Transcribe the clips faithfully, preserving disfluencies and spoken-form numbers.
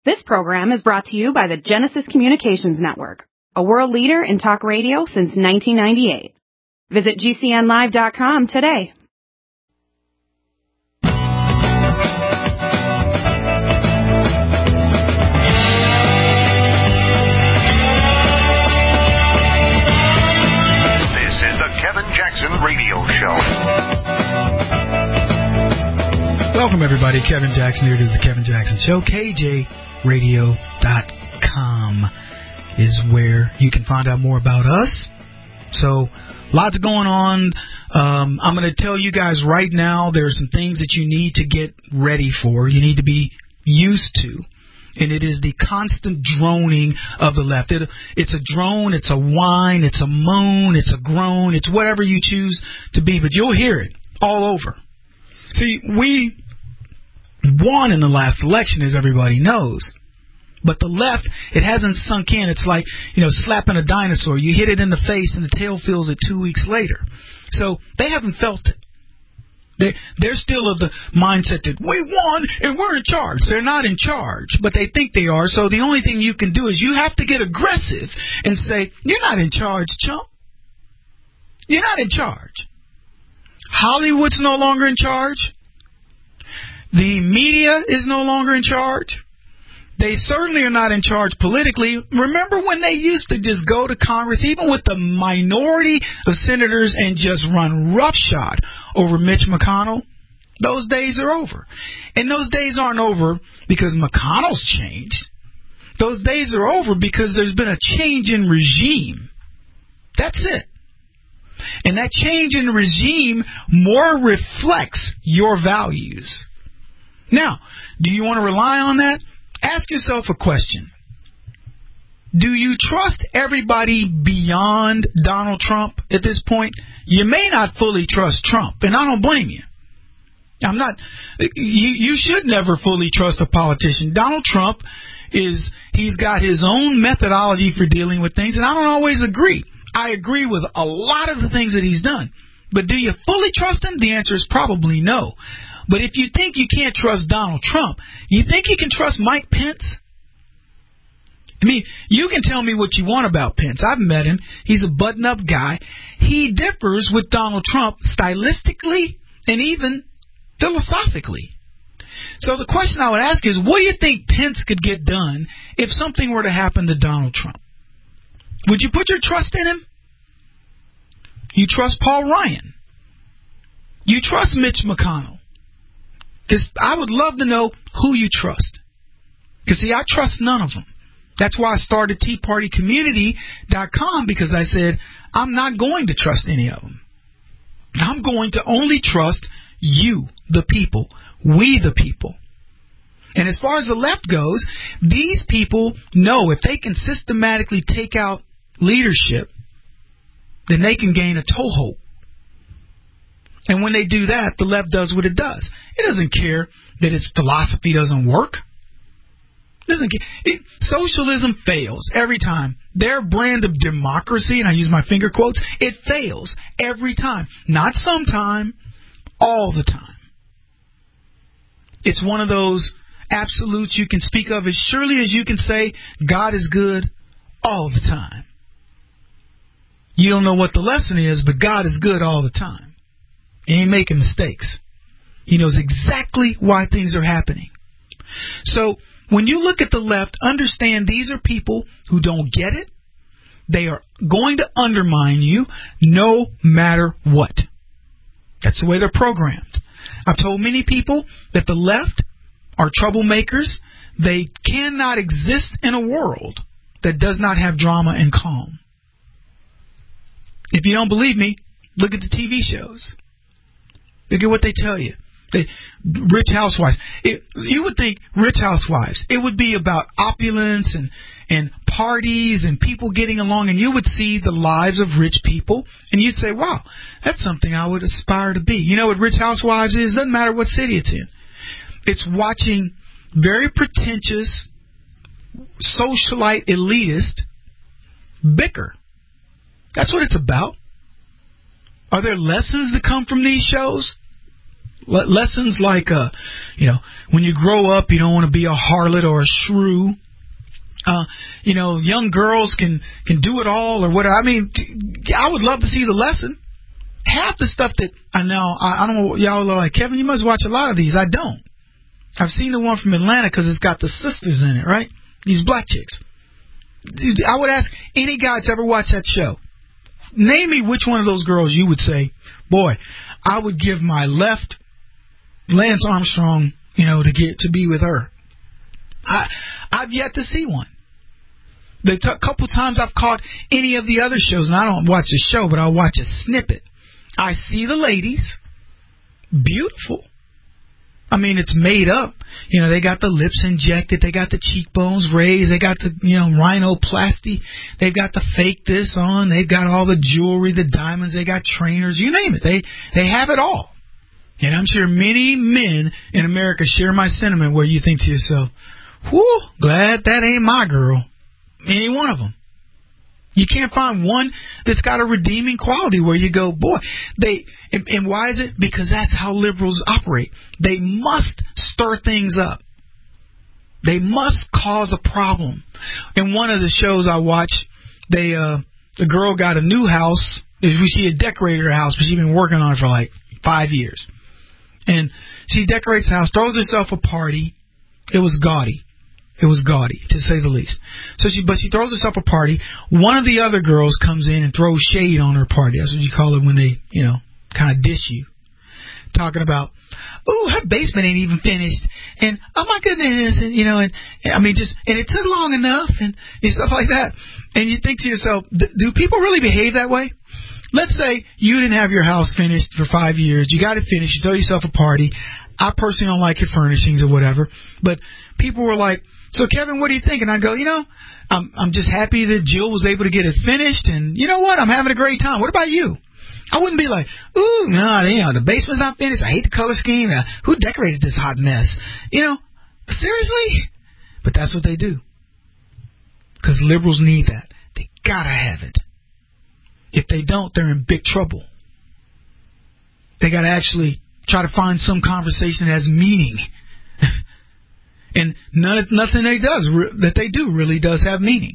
This program is brought to you by the Genesis Communications Network, a world leader in talk radio since nineteen ninety-eight. Visit G C N live dot com today. This is the Kevin Jackson Radio Show. Welcome, everybody. Kevin Jackson here. It is the Kevin Jackson Show. K J radio dot com is where you can find out more about us. So, lots going on. Um, I'm going to tell you guys right now, there are some things that you need to get ready for. You need to be used to. And it is the constant droning of the left. It, it's a drone, it's a whine, it's a moan, it's a groan, it's whatever you choose to be. But you'll hear it all over. See, we won in the last election, as everybody knows. But the left, it hasn't sunk in. It's like, you know, slapping a dinosaur. You hit it in the face and the tail feels it two weeks later. So they haven't felt it. They're, they're still of the mindset that we won and we're in charge. They're not in charge, but they think they are. So the only thing you can do is you have to get aggressive and say, you're not in charge, chump. You're not in charge. Hollywood's no longer in charge. The media is no longer in charge. They certainly are not in charge politically. Remember when they used to just go to Congress, even with the minority of senators, and just run roughshod over Mitch McConnell? Those days are over. And those days aren't over because McConnell's changed. Those days are over because there's been a change in regime. That's it. And that change in regime more reflects your values. Now, do you want to rely on that? Ask yourself a question. Do you trust everybody beyond Donald Trump at this point? You may not fully trust Trump, and I don't blame you. I'm not. You, you should never fully trust a politician. Donald Trump is, he's got his own methodology for dealing with things, and I don't always agree. I agree with a lot of the things that he's done. But do you fully trust him? The answer is probably no. But if you think you can't trust Donald Trump, you think you can trust Mike Pence? I mean, you can tell me what you want about Pence. I've met him. He's a button-up guy. He differs with Donald Trump stylistically and even philosophically. So the question I would ask is, what do you think Pence could get done if something were to happen to Donald Trump? Would you put your trust in him? You trust Paul Ryan. You trust Mitch McConnell. Because I would love to know who you trust. Because, see, I trust none of them. That's why I started Tea Party Community dot com, because I said, I'm not going to trust any of them. I'm going to only trust you, the people, we the people. And as far as the left goes, these people know if they can systematically take out leadership, then they can gain a toehold. And when they do that, the left does what it does. It doesn't care that its philosophy doesn't work. It doesn't care. It, socialism fails every time. Their brand of democracy, and I use my finger quotes, it fails every time. Not sometime, all the time. It's one of those absolutes you can speak of as surely as you can say God is good all the time. You don't know what the lesson is, but God is good all the time. He ain't making mistakes. He knows exactly why things are happening. So when you look at the left, understand these are people who don't get it. They are going to undermine you no matter what. That's the way they're programmed. I've told many people that the left are troublemakers. They cannot exist in a world that does not have drama and calm. If you don't believe me, look at the T V shows. Look at what they tell you. They, Rich Housewives. It, you would think Rich Housewives, it would be about opulence and, and parties and people getting along, and you would see the lives of rich people, and you'd say, wow, that's something I would aspire to be. You know what Rich Housewives is? Doesn't matter what city it's in. It's watching very pretentious, socialite elitist bicker. That's what it's about. Are there lessons that come from these shows? Le- lessons like, uh, you know, when you grow up, you don't want to be a harlot or a shrew. Uh, you know, young girls can, can do it all or whatever. I mean, I would love to see the lesson. Half the stuff that I know, I, I don't know, y'all are like, Kevin, you must watch a lot of these. I don't. I've seen the one from Atlanta because it's got the sisters in it, right? These black chicks. I would ask any guy that's ever watched that show, name me which one of those girls you would say, boy, I would give my left Lance Armstrong, you know, to get to be with her. I, I've yet to see one. The t- couple times I've caught any of the other shows, and I don't watch the show, but I'll watch a snippet. I see the ladies, beautiful. I mean, it's made up. You know, they got the lips injected, they got the cheekbones raised, they got the, you know, rhinoplasty, they've got the fake this on, they've got all the jewelry, the diamonds, they got trainers, you name it. They they have it all. And I'm sure many men in America share my sentiment where you think to yourself, whew, glad that ain't my girl. Any one of them. You can't find one that's got a redeeming quality where you go, boy, they, and, and why is it? Because that's how liberals operate. They must stir things up. They must cause a problem. In one of the shows I watched, they, uh, the girl got a new house. She had decorated her house, but she'd been working on it for like five years. And she decorates the house, throws herself a party. It was gaudy. It was gaudy, to say the least. So she, but she throws herself a party. One of the other girls comes in and throws shade on her party. That's what you call it when they, you know, kind of dish you. Talking about, ooh, her basement ain't even finished. And, oh my goodness. And, you know, and, and I mean, just, and it took long enough and, and stuff like that. And you think to yourself, do people really behave that way? Let's say you didn't have your house finished for five years. You got it finished. You throw yourself a party. I personally don't like your furnishings or whatever. But people were like, so, Kevin, what do you think? And I go, you know, I'm I'm just happy that Jill was able to get it finished. And you know what? I'm having a great time. What about you? I wouldn't be like, ooh, no, you know, the basement's not finished. I hate the color scheme. Uh, who decorated this hot mess? You know, seriously? But that's what they do. Because liberals need that. They got to have it. If they don't, they're in big trouble. They got to actually try to find some conversation that has meaning. And none, nothing they does that they do really does have meaning.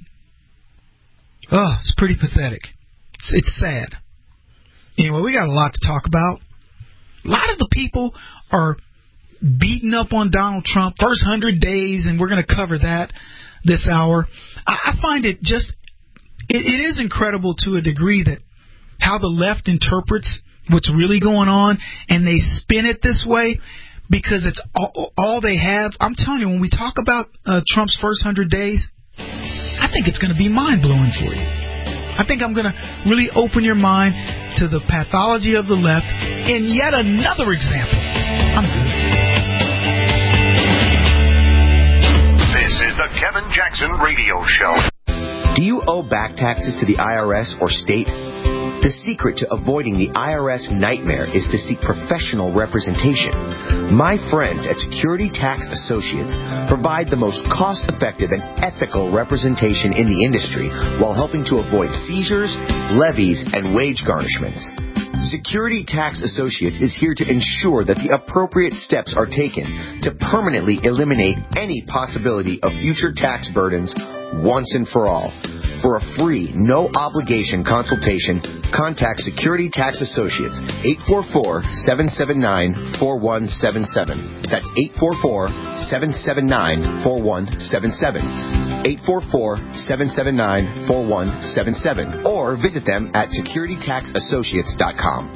Oh, it's pretty pathetic. It's, it's sad. Anyway, we got a lot to talk about. A lot of the people are beating up on Donald Trump. First hundred days, and we're going to cover that this hour. I, I find it just, it, it is incredible to a degree that how the left interprets what's really going on, and they spin it this way. Because it's all, all they have. I'm telling you, when we talk about uh, Trump's first hundred days, I think it's going to be mind-blowing for you. I think I'm going to really open your mind to the pathology of the left in yet another example. I'm good. This is the Kevin Jackson Radio Show. Do you owe back taxes to the I R S or state? The secret to avoiding the I R S nightmare is to seek professional representation. My friends at Security Tax Associates provide the most cost-effective and ethical representation in the industry while helping to avoid seizures, levies, and wage garnishments. Security Tax Associates is here to ensure that the appropriate steps are taken to permanently eliminate any possibility of future tax burdens once and for all. For a free, no-obligation consultation, contact Security Tax Associates, eight four four, seven seven nine, four one seven seven. That's eight four four, seven seven nine, four one seven seven. eight four four, seven seven nine, four one seven seven. Or visit them at security tax associates dot com.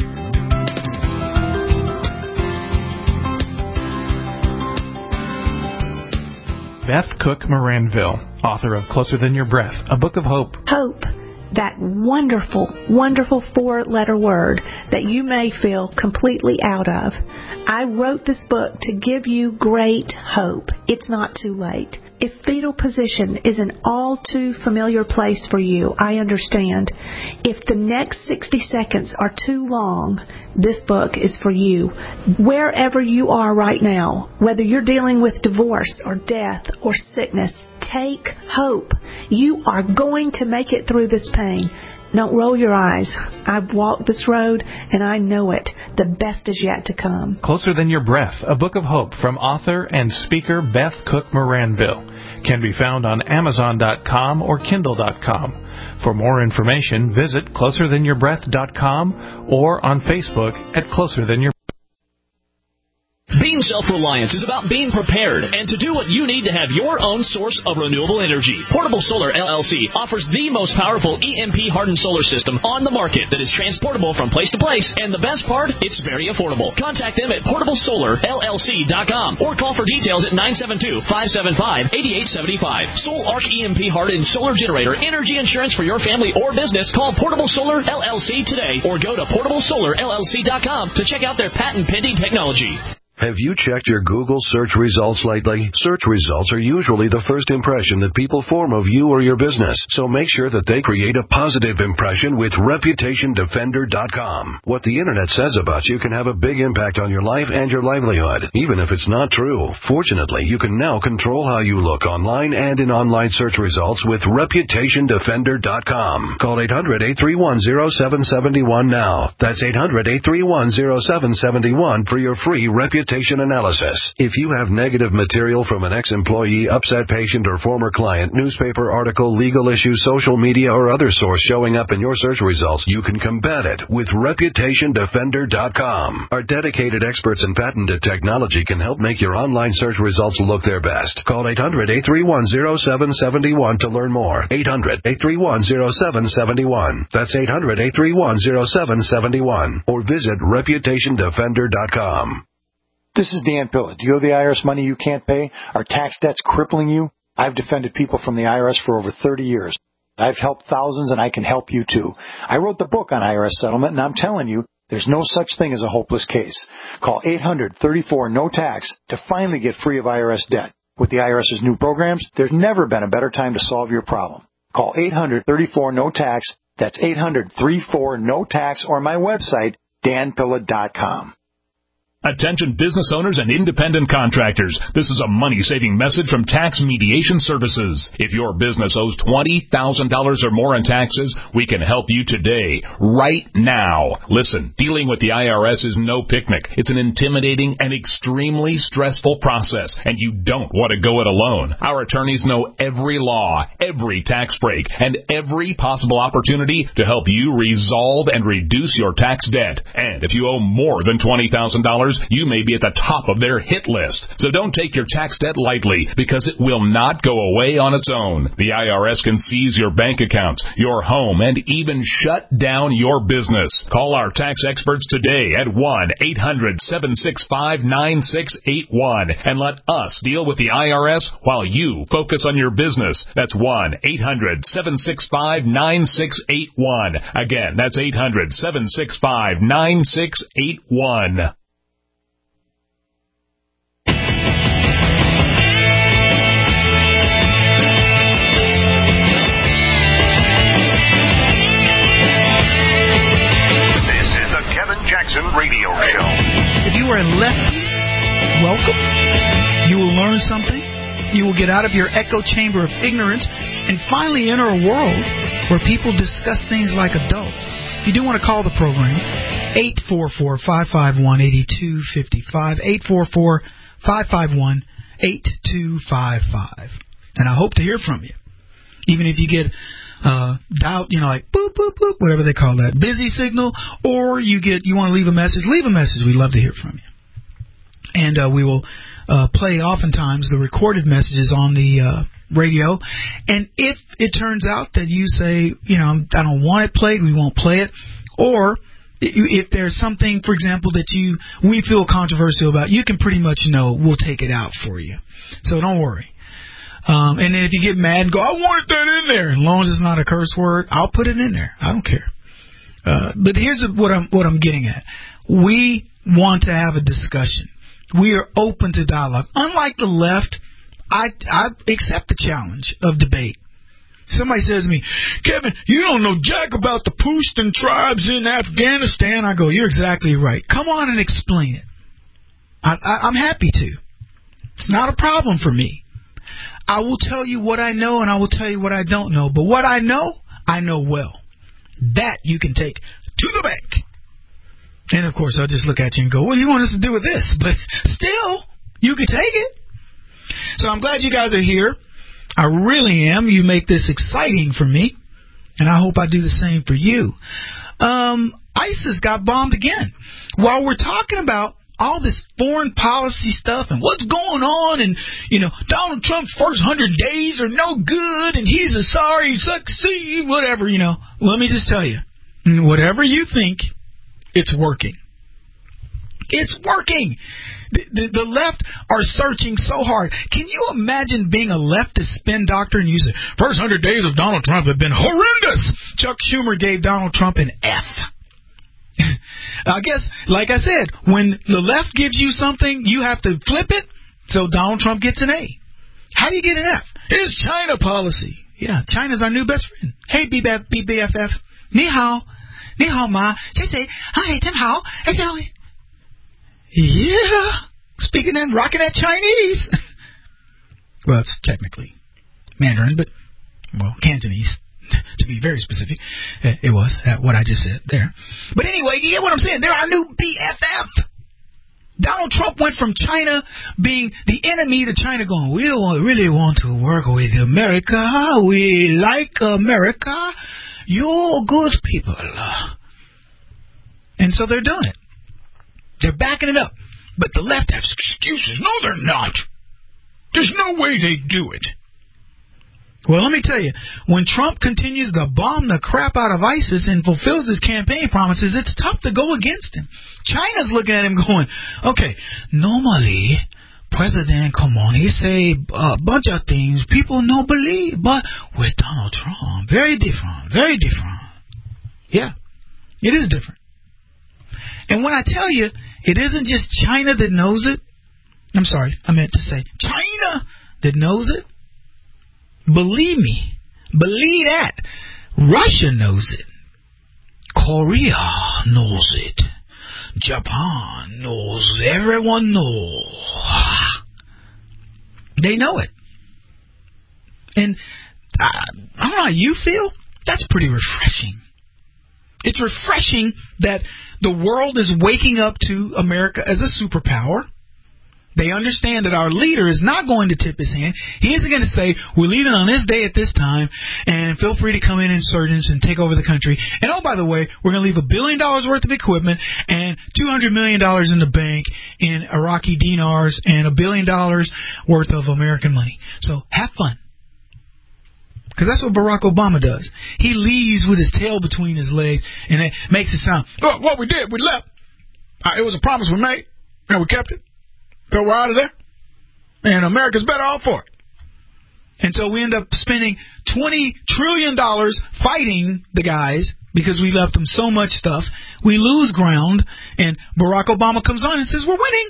Beth Cook Moranville, author of Closer Than Your Breath, a book of hope. Hope, that wonderful, wonderful four-letter word that you may feel completely out of. I wrote this book to give you great hope. It's not too late. If fetal position is an all too familiar place for you, I understand. If the next sixty seconds are too long, this book is for you. Wherever you are right now, whether you're dealing with divorce or death or sickness, take hope. You are going to make it through this pain. Don't roll your eyes. I've walked this road, and I know it. The best is yet to come. Closer Than Your Breath, a book of hope from author and speaker Beth Cook Moranville, can be found on Amazon dot com or Kindle dot com. For more information, visit closer than your breath dot com or on Facebook at Closer Than Your Breath. Being self-reliant is about being prepared and to do what you need to have your own source of renewable energy. Portable Solar L L C offers the most powerful E M P-hardened solar system on the market that is transportable from place to place, and the best part, it's very affordable. Contact them at portable solar L L C dot com or call for details at nine seven two, five seven five, eight eight seven five. Soul Arc E M P-hardened solar generator energy insurance for your family or business. Call Portable Solar L L C today or go to portable solar L L C dot com to check out their patent-pending technology. Have you checked your Google search results lately? Search results are usually the first impression that people form of you or your business, so make sure that they create a positive impression with reputation defender dot com. What the Internet says about you can have a big impact on your life and your livelihood, even if it's not true. Fortunately, you can now control how you look online and in online search results with reputation defender dot com. Call eight hundred, eight three one, zero seven seven one now. That's eight hundred, eight three one, zero seven seven one for your free reputation analysis. If you have negative material from an ex-employee, upset patient, or former client, newspaper article, legal issue, social media, or other source showing up in your search results, you can combat it with reputation defender dot com. Our dedicated experts in patented technology can help make your online search results look their best. Call eight hundred, eight three one, zero seven seven one to learn more. eight hundred, eight three one, zero seven seven one. That's eight hundred, eight three one, zero seven seven one. Or visit reputation defender dot com. This is Dan Pilla. Do you owe the I R S money you can't pay? Are tax debts crippling you? I've defended people from the I R S for over thirty years. I've helped thousands, and I can help you too. I wrote the book on I R S settlement, and I'm telling you, there's no such thing as a hopeless case. Call eight hundred, thirty-four, no tax to finally get free of I R S debt. With the I R S's new programs, there's never been a better time to solve your problem. Call eight hundred, thirty-four, no tax. That's eight hundred, thirty-four, no tax, or my website, dan pilla dot com. Attention business owners and independent contractors. This is a money-saving message from Tax Mediation Services. If your business owes twenty thousand dollars or more in taxes, we can help you today, right now. Listen, dealing with the I R S is no picnic. It's an intimidating and extremely stressful process, and you don't want to go it alone. Our attorneys know every law, every tax break, and every possible opportunity to help you resolve and reduce your tax debt. And if you owe more than twenty thousand dollars, you may be at the top of their hit list. So don't take your tax debt lightly, because it will not go away on its own. The I R S can seize your bank accounts, your home, and even shut down your business. Call our tax experts today at one eight hundred, seven six five, nine six eight one and let us deal with the I R S while you focus on your business. That's one eight hundred, seven six five, nine six eight one. Again, that's eight hundred, seven six five, nine six eight one. Jackson Radio Show. If you are a lefty, welcome. You will learn something. You will get out of your echo chamber of ignorance and finally enter a world where people discuss things like adults. If you do want to call the program, eight four four, five five one, eight two five five, eight four four, five five one, eight two five five. And I hope to hear from you. Even if you get uh, doubt, you know, like boop, boop, boop, whatever they call that, busy signal, or you get, you want to leave a message, leave a message. We'd love to hear from you. And uh, we will uh, play oftentimes the recorded messages on the uh, radio. And if it turns out that you say, you know, I don't want it played, we won't play it. Or if there's something, for example, that you we feel controversial about, you can pretty much know we'll take it out for you. So don't worry. Um, and then if you get mad and go, I wanted that in there, as long as it's not a curse word, I'll put it in there. I don't care. Uh, but here's what I'm what I'm getting at. We want to have a discussion. We are open to dialogue. Unlike the left, I, I accept the challenge of debate. Somebody says to me, Kevin, you don't know jack about the Pushtun tribes in Afghanistan. I go, you're exactly right. Come on and explain it. I, I, I'm happy to. It's not a problem for me. I will tell you what I know, and I will tell you what I don't know. But what I know, I know well. That you can take to the bank. And, of course, I'll just look at you and go, what do you want us to do with this? But still, you can take it. So I'm glad you guys are here. I really am. You make this exciting for me. And I hope I do the same for you. Um, ISIS got bombed again. While we're talking about all this foreign policy stuff and what's going on, and, you know, Donald Trump's first hundred days are no good, and he's a sorry succeed, whatever, you know. Let me just tell you, whatever you think, it's working. It's working. The, the, the left are searching so hard. Can you imagine being a leftist spin doctor and you say, first hundred days of Donald Trump have been horrendous? Chuck Schumer gave Donald Trump an F. I guess, like I said, when the left gives you something, you have to flip it, so Donald Trump gets an A. How do you get an F? It's China policy. Yeah, China's our new best friend. Hey, B B F F. Ni hao. Ni hao ma. Say, say, hi, ten hao. Hey, tell me. Yeah. Speaking and rocking that Chinese. Well, it's technically Mandarin, but, well, Cantonese. To be very specific, it was what I just said there. But anyway, you get what I'm saying? They're our new B F F. Donald Trump went from China being the enemy to China going, we don't really want to work with America. We like America. You're good people. And so they're doing it. They're backing it up. But the left has excuses. No, they're not. There's no way they do it. Well, let me tell you, when Trump continues to bomb the crap out of ISIS and fulfills his campaign promises, it's tough to go against him. China's looking at him going, okay, normally, President, come on, he say a bunch of things people don't believe, but with Donald Trump, very different, very different. Yeah, it is different. And when I tell you, it isn't just China that knows it. I'm sorry, I meant to say China that knows it. Believe me, believe that. Russia knows it. Korea knows it. Japan knows it. Everyone knows. They know it. And I, I don't know how you feel. That's pretty refreshing. It's refreshing that the world is waking up to America as a superpower. They understand that our leader is not going to tip his hand. He isn't going to say, we're leaving on this day at this time, and feel free to come in, insurgents, and take over the country. And, oh, by the way, we're going to leave a billion dollars worth of equipment and two hundred million dollars in the bank in Iraqi dinars and a billion dollars worth of American money. So have fun. Because that's what Barack Obama does. He leaves with his tail between his legs, and it makes it sound, oh, what we did, we left. Uh, it was a promise we made, and we kept it. So we're out of there, and America's better off for it. And so we end up spending twenty trillion dollars fighting the guys because we left them so much stuff. We lose ground, and Barack Obama comes on and says, we're winning.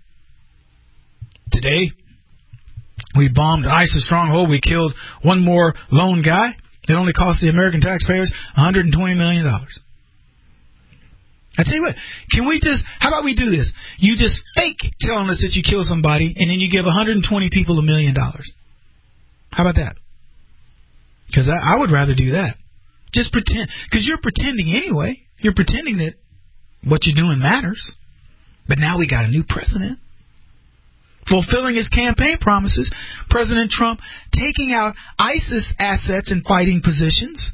Today, we bombed an ISIS stronghold. We killed one more lone guy. It only cost the American taxpayers one hundred twenty million dollars. I tell you what, can we just, how about we do this? You just fake telling us that you killed somebody, and then you give one hundred twenty people a million dollars. How about that? Because I, I would rather do that. Just pretend, because you're pretending anyway. You're pretending that what you're doing matters. But now we got a new president. Fulfilling his campaign promises, President Trump taking out ISIS assets and fighting positions.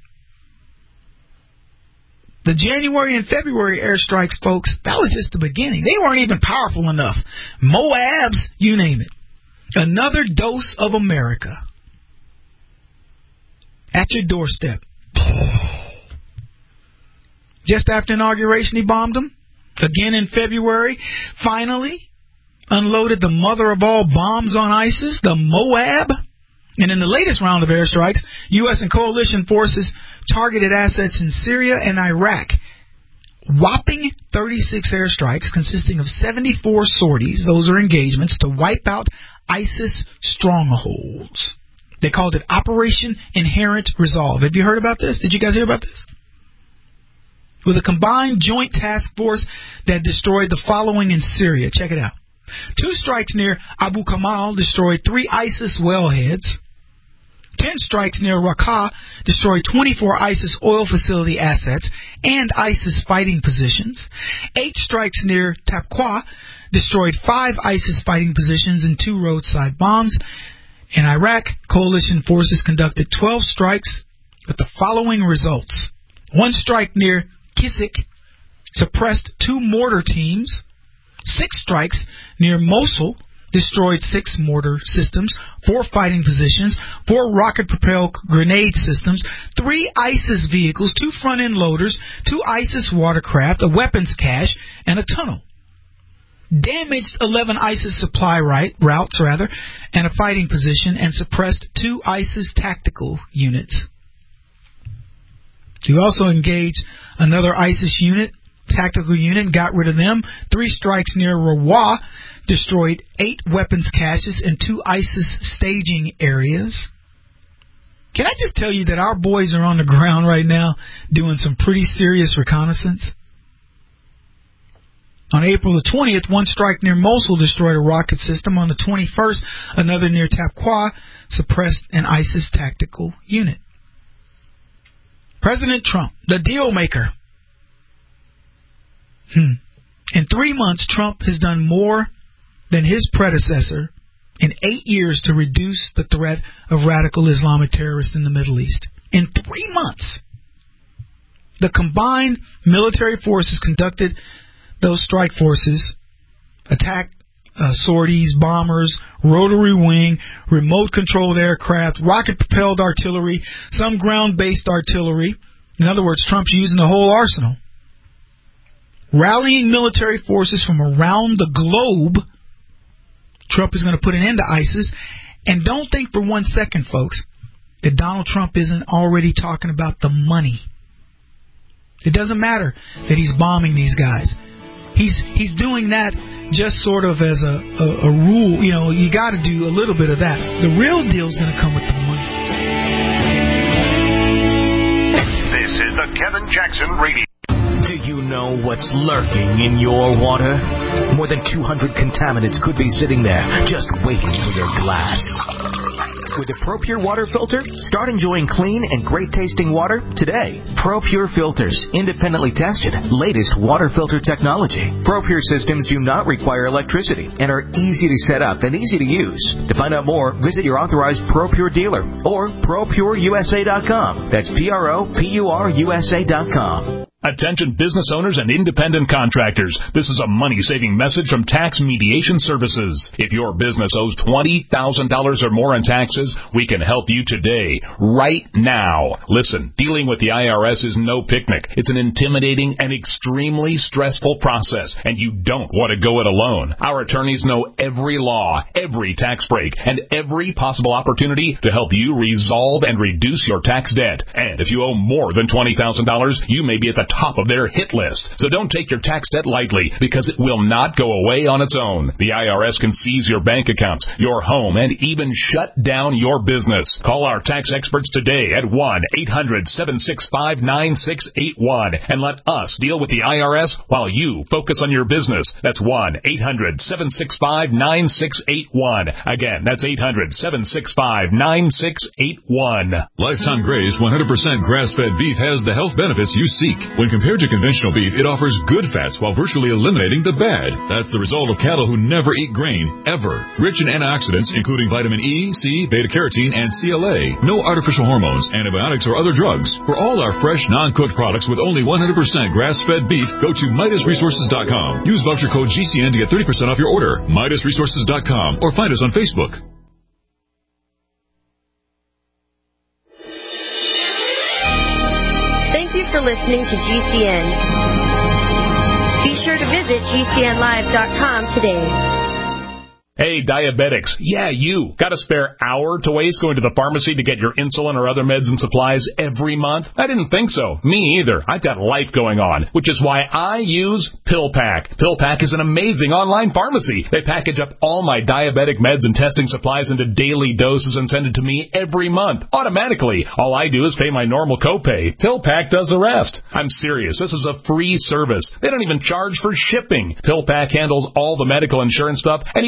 The January and February airstrikes, folks, that was just the beginning. They weren't even powerful enough. Moabs, you name it. Another dose of America. At your doorstep. Just after inauguration, he bombed them. Again in February. Finally, unloaded the mother of all bombs on ISIS, the Moab. And in the latest round of airstrikes, U S and coalition forces targeted assets in Syria and Iraq. Whopping thirty-six airstrikes consisting of seventy-four sorties, those are engagements, to wipe out ISIS strongholds. They called it Operation Inherent Resolve. Have you heard about this? Did you guys hear about this? With a combined joint task force that destroyed the following in Syria. Check it out. Two strikes near Abu Kamal destroyed three ISIS wellheads. Ten ten strikes near Raqqa destroyed twenty-four ISIS oil facility assets and ISIS fighting positions. Eight strikes near Tapqua destroyed five ISIS fighting positions and two roadside bombs. In Iraq, coalition forces conducted twelve strikes with the following results. One strike near Kisik suppressed two mortar teams. Six strikes near Mosul destroyed six mortar systems, four fighting positions, four rocket-propelled grenade systems, three ISIS vehicles, two front-end loaders, two ISIS watercraft, a weapons cache, and a tunnel. Damaged eleven ISIS supply right, routes rather, and a fighting position, and suppressed two ISIS tactical units. We also engaged another ISIS unit, tactical unit, and got rid of them. Three strikes near Rawah destroyed eight weapons caches and two ISIS staging areas. Can I just tell you that our boys are on the ground right now doing some pretty serious reconnaissance? On April the twentieth, one strike near Mosul destroyed a rocket system. On the twenty-first, another near Tapqua suppressed an ISIS tactical unit. President Trump, the deal maker. Hmm. In three months, Trump has done more than his predecessor in eight years to reduce the threat of radical Islamic terrorists in the Middle East. In three months, the combined military forces conducted those strike forces, attacked uh, sorties, bombers, rotary wing, remote-controlled aircraft, rocket-propelled artillery, some ground-based artillery. In other words, Trump's using the whole arsenal. Rallying military forces from around the globe, Trump is going to put an end to ISIS. And don't think for one second, folks, that Donald Trump isn't already talking about the money. It doesn't matter that he's bombing these guys. He's he's doing that just sort of as a, a, a rule. You know, you got to do a little bit of that. The real deal is going to come with the money. This is the Kevin Jackson Radio. Do you know what's lurking in your water? More than two hundred contaminants could be sitting there, just waiting for your glass. With the ProPure water filter, start enjoying clean and great-tasting water today. ProPure filters, independently tested, latest water filter technology. ProPure systems do not require electricity and are easy to set up and easy to use. To find out more, visit your authorized ProPure dealer or pro pure U S A dot com. That's P R O P U R U S A dot com. Attention business owners and independent contractors. This is a money-saving message from Tax Mediation Services. If your business owes twenty thousand dollars or more in taxes, we can help you today, right now. Listen, dealing with the I R S is no picnic. It's an intimidating and extremely stressful process, and you don't want to go it alone. Our attorneys know every law, every tax break, and every possible opportunity to help you resolve and reduce your tax debt. And if you owe more than twenty thousand dollars, you may be at the top of their hit list. So don't take your tax debt lightly, because it will not go away on its own. The I R S can seize your bank accounts, your home, and even shut down your business. Call our tax experts today at one eight hundred seven six five nine six eight one and let us deal with the I R S while you focus on your business. That's one eight hundred seven six five nine six eight one. Again, that's eight hundred seven six five nine six eight one. Lifetime Grazed one hundred percent grass-fed beef has the health benefits you seek. When compared to conventional beef, it offers good fats while virtually eliminating the bad. That's the result of cattle who never eat grain, ever. Rich in antioxidants, including vitamin E, C, beta-carotene, and C L A. No artificial hormones, antibiotics, or other drugs. For all our fresh, non-cooked products with only one hundred percent grass-fed beef, go to Midas Resources dot com. Use voucher code G C N to get thirty percent off your order. Midas Resources dot com or find us on Facebook. Thank you for listening to G C N. Be sure to visit G C N live dot com today. Hey, diabetics. Yeah, you. Got a spare hour to waste going to the pharmacy to get your insulin or other meds and supplies every month? I didn't think so. Me either. I've got life going on, which is why I use PillPack. PillPack is an amazing online pharmacy. They package up all my diabetic meds and testing supplies into daily doses and send it to me every month, automatically. All I do is pay my normal copay. PillPack does the rest. I'm serious. This is a free service. They don't even charge for shipping. PillPack handles all the medical insurance stuff and even get with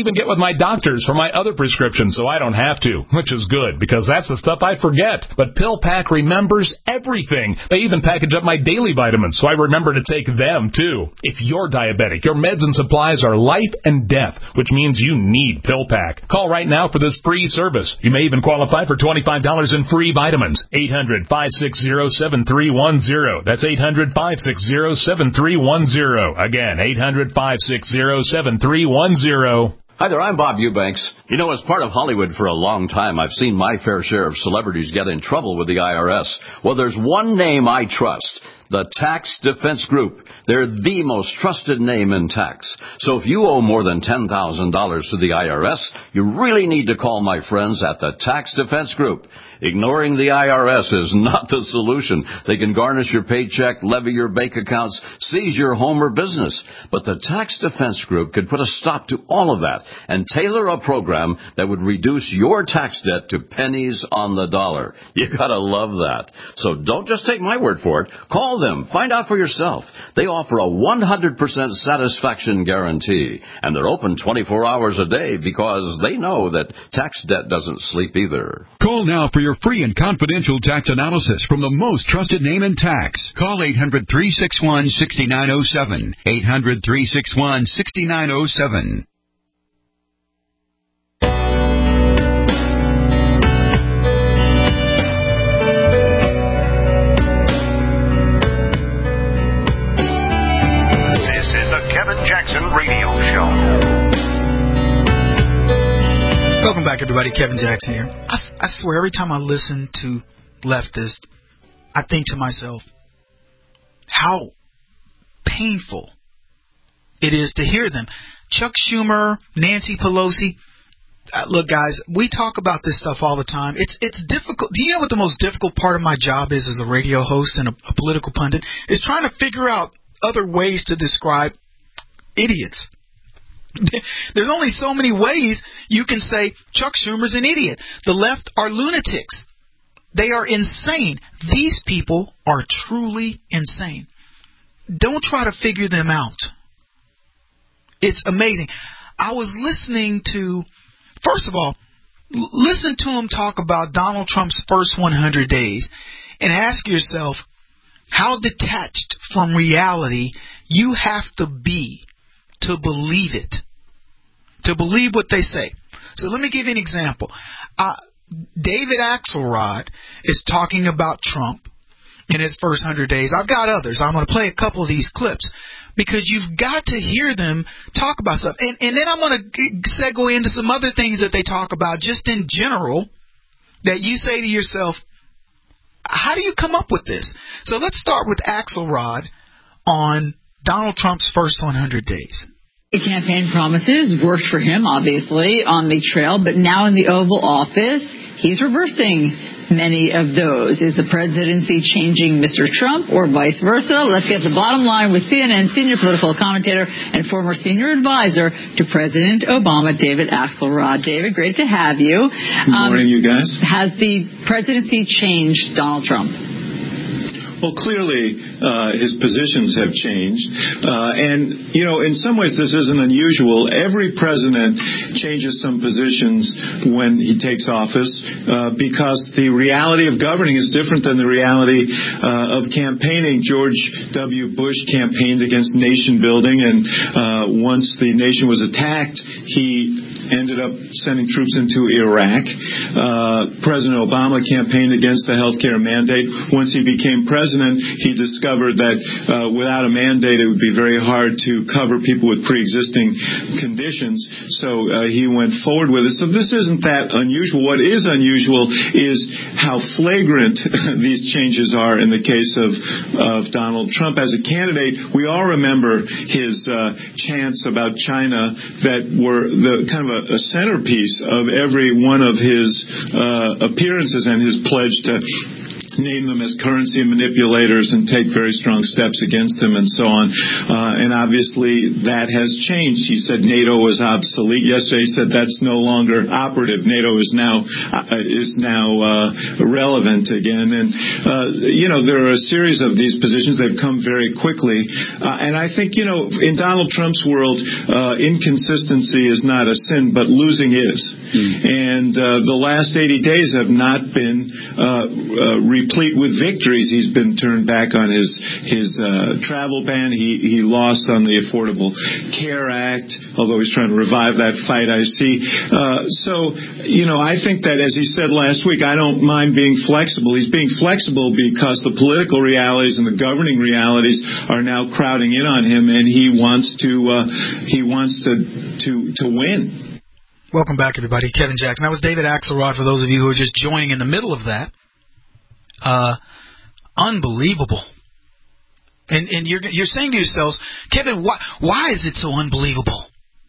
my doctors for my other prescriptions so I don't have to, which is good because that's the stuff I forget. But PillPack remembers everything. They even package up my daily vitamins so I remember to take them too. If you're diabetic, your meds and supplies are life and death, which means you need PillPack. Call right now for this free service. You may even qualify for twenty-five dollars in free vitamins. eight hundred, five six zero, seven three one zero. That's eight hundred, five six zero, seven three one zero. Again, eight hundred, five six zero, seven three one zero. Hi there, I'm Bob Eubanks. You know, as part of Hollywood for a long time, I've seen my fair share of celebrities get in trouble with the I R S. Well, there's one name I trust. The Tax Defense Group. They're the most trusted name in tax. So if you owe more than ten thousand dollars to the I R S, you really need to call my friends at the Tax Defense Group. Ignoring the I R S is not the solution. They can garnish your paycheck, levy your bank accounts, seize your home or business. But the Tax Defense Group could put a stop to all of that and tailor a program that would reduce your tax debt to pennies on the dollar. You gotta love that. So don't just take my word for it. Call them. Find out for yourself. They offer a one hundred percent satisfaction guarantee. And they're open twenty-four hours a day because they know that tax debt doesn't sleep either. Call now for your free and confidential tax analysis from the most trusted name in tax. Call eight hundred, three six one, six nine zero seven. eight hundred, three six one, six nine zero seven. This is the Kevin Jackson Radio Show. Welcome back, everybody. Kevin Jackson here. I, I swear, every time I listen to leftists, I think to myself, how painful it is to hear them. Chuck Schumer, Nancy Pelosi. Uh, look, guys, we talk about this stuff all the time. It's it's difficult. Do you know what the most difficult part of my job is as a radio host and a, a political pundit? Is trying to figure out other ways to describe idiots. There's only so many ways you can say Chuck Schumer's an idiot. The left are lunatics. They are insane. These people are truly insane. Don't try to figure them out. It's amazing. I was listening to, first of all, listen to him talk about Donald Trump's first one hundred days and ask yourself how detached from reality you have to be to believe it, to believe what they say. So let me give you an example. Uh, David Axelrod is talking about Trump in his first one hundred days. I've got others. I'm going to play a couple of these clips because you've got to hear them talk about stuff. And, and then I'm going to segue into some other things that they talk about just in general that you say to yourself, how do you come up with this? So let's start with Axelrod on Donald Trump's first one hundred days. The campaign promises worked for him, obviously, on the trail, but now in the Oval Office, he's reversing many of those. Is the presidency changing Mister Trump or vice versa? Let's get the bottom line with C N N senior political commentator and former senior advisor to President Obama, David Axelrod. David, great to have you. Good morning, um, you guys. Has the presidency changed Donald Trump? Well, clearly, uh, his positions have changed. Uh, and, you know, in some ways this isn't unusual. Every president changes some positions when he takes office uh, because the reality of governing is different than the reality uh, of campaigning. George W. Bush campaigned against nation building, and uh, once the nation was attacked, he ended up sending troops into Iraq. Uh, President Obama campaigned against the health care mandate. Once he became president, he discovered that uh, without a mandate, it would be very hard to cover people with pre-existing conditions. So uh, he went forward with it. So this isn't that unusual. What is unusual is how flagrant these changes are in the case of, of Donald Trump. As a candidate, we all remember his uh, chants about China that were the kind of a, a centerpiece of every one of his uh, appearances and his pledge to name them as currency manipulators and take very strong steps against them and so on. Uh, and obviously that has changed. He said NATO was obsolete. Yesterday he said that's no longer operative. NATO is now uh, is now uh, relevant again. And, uh, you know, there are a series of these positions. They've come very quickly. Uh, and I think, you know, in Donald Trump's world, uh, inconsistency is not a sin, but losing is. Mm. And uh, the last eighty days have not been uh, uh, replete with victories. He's been turned back on his his uh, travel ban. He he lost on the Affordable Care Act, although he's trying to revive that fight, I see. Uh, so, you know, I think that, as he said last week, I don't mind being flexible. He's being flexible because the political realities and the governing realities are now crowding in on him, and he wants to uh, he wants to to to win. Welcome back, everybody. Kevin Jackson. That was David Axelrod, for those of you who are just joining in the middle of that. Uh, unbelievable. And and you're you're saying to yourselves, Kevin, why why is it so unbelievable?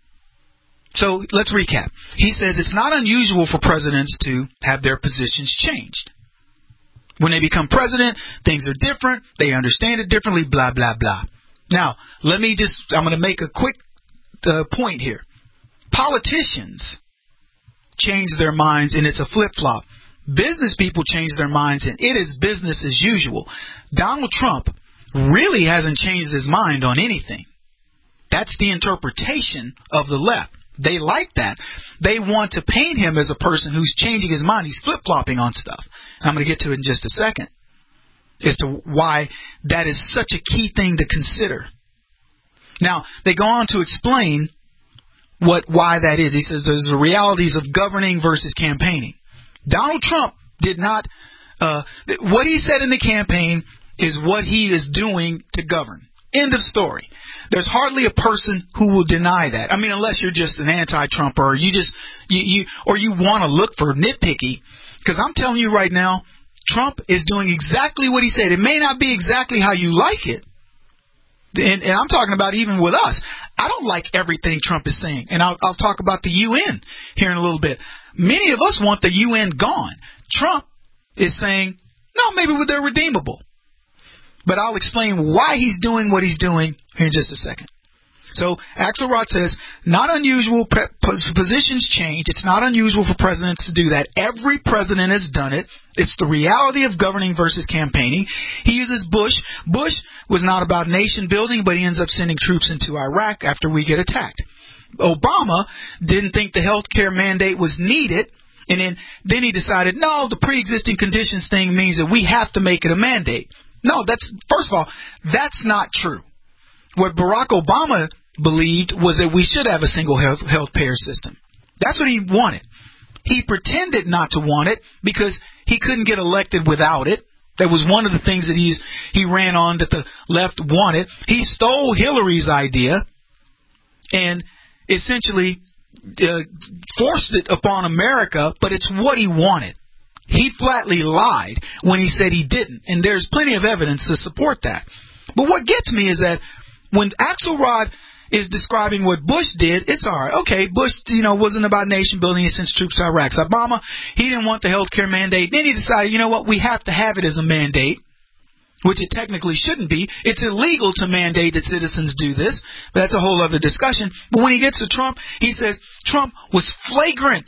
So let's recap. He says it's not unusual for presidents to have their positions changed. When they become president, things are different. They understand it differently, blah, blah, blah. Now, let me just, I'm going to make a quick uh, point here. Politicians change their minds, and it's a flip-flop. Business people change their minds, and it is business as usual. Donald Trump really hasn't changed his mind on anything. That's the interpretation of the left. They like that. They want to paint him as a person who's changing his mind. He's flip-flopping on stuff. And I'm going to get to it in just a second as to why that is such a key thing to consider. Now, they go on to explain what why that is. He says there's the realities of governing versus campaigning. Donald Trump did not, uh, what he said in the campaign is what he is doing to govern. End of story. There's hardly a person who will deny that. I mean, unless you're just an anti-Trumper, or you just you, you or you want to look for nitpicky. Because I'm telling you right now, Trump is doing exactly what he said. It may not be exactly how you like it, and, and I'm talking about even with us. I don't like everything Trump is saying, and I'll, I'll talk about the U N here in a little bit. Many of us want the U N gone. Trump is saying, no, maybe they're redeemable. But I'll explain why he's doing what he's doing here in just a second. So Axelrod says, not unusual, pre- positions change. It's not unusual for presidents to do that. Every president has done it. It's the reality of governing versus campaigning. He uses Bush. Bush was not about nation building, but he ends up sending troops into Iraq after we get attacked. Obama didn't think the health care mandate was needed. And then, then he decided, no, the pre-existing conditions thing means that we have to make it a mandate. No, that's, first of all, that's not true. What Barack Obama believed was that we should have a single health, health care system. That's what he wanted. He pretended not to want it because he couldn't get elected without it. That was one of the things that he's, he ran on that the left wanted. He stole Hillary's idea and essentially uh, forced it upon America, but it's what he wanted. He flatly lied when he said he didn't, and there's plenty of evidence to support that. But what gets me is that when Axelrod is describing what Bush did, it's all right. Okay, Bush, you know, wasn't about nation building. He sent troops to Iraq. So Obama, he didn't want the health care mandate. Then he decided, you know what, we have to have it as a mandate, which it technically shouldn't be. It's illegal to mandate that citizens do this, but that's a whole other discussion. But when he gets to Trump, he says Trump was flagrant